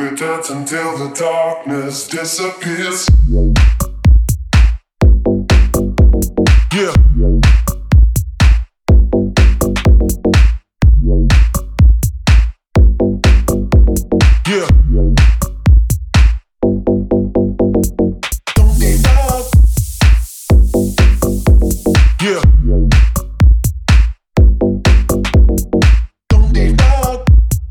We dance until the darkness disappears. Yeah. Yeah. Don't give up. Yeah. Don't give up.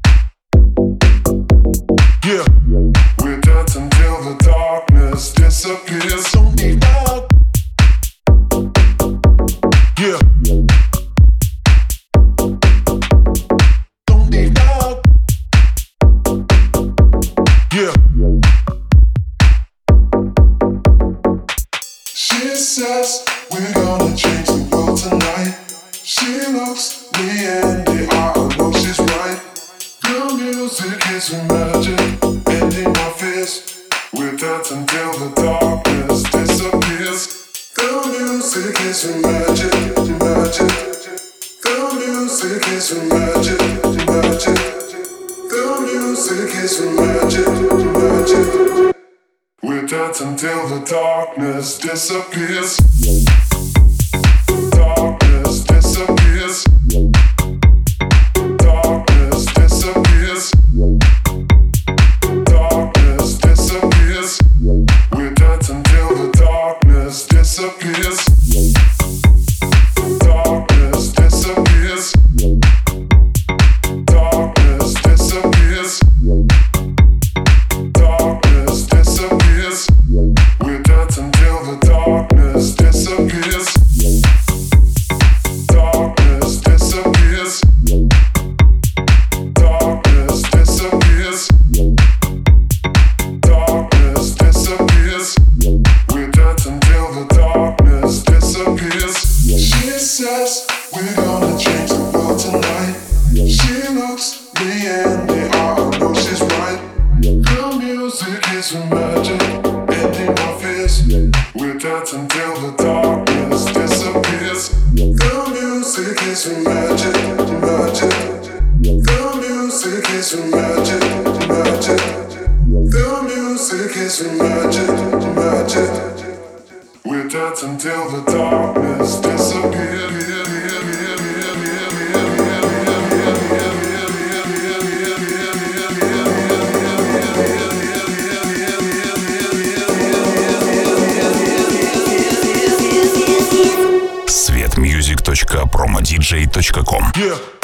Yeah. We dance until the darkness disappears. Don't give up. Yeah. Don't give up. Yeah. She says we're gonna change the world tonight. She looks me in the eye, I know she's right. The music is magic, ending my fears. We dance until the darkness disappears. The music is magic, magic. The music is magic, magic. The music is magic, magic. We dance until the darkness disappears. Darkness disappears. Darkness disappears. Darkness disappears. We dance until the darkness disappears. Darkness disappears. Darkness disappears. Darkness disappears. We dance until the darkness disappears. Darkness disappears. Darkness disappears. Darkness disappears. We dance until the darkness disappears. She says we're gonna change the world tonight. She looks me in the eye, I know she's right. The music is magic, ending my fears. We dance until the darkness disappears. The music is magic, magic. The music is magic, magic. The music is magic, magic. We dance until the darkness disappears. svetmusic.promodj.com. Yeah.